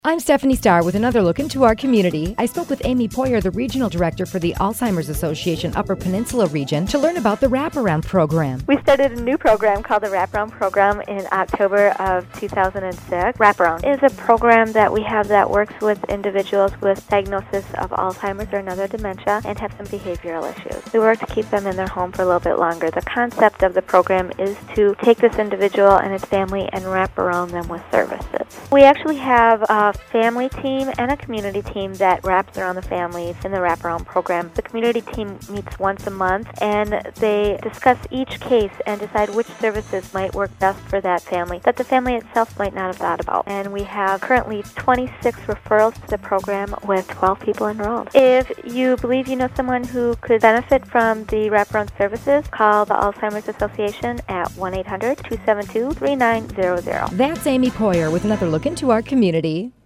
I'm Stephanie Starr with another look into our community. I spoke with Amy Poyer, the Regional Director for the Alzheimer's Association Upper Peninsula Region, to learn about the Wraparound Program. We started a new program called the Wraparound Program in October of 2006. Wraparound is a program that we have that works with individuals with diagnosis of Alzheimer's or another dementia and have some behavioral issues. We work to keep them in their home for a little bit longer. The concept of the program is to take this individual and his family and wrap around them with services. We actually have a family team and a community team that wraps around the families in the Wraparound Program. The community team meets once a month and they discuss each case and decide which services might work best for that family that the family itself might not have thought about. And we have currently 26 referrals to the program with 12 people enrolled. If you believe you know someone who could benefit from the Wraparound services, call the Alzheimer's Association at 1-800-272-3900. That's Amy Poyer with another look into our community.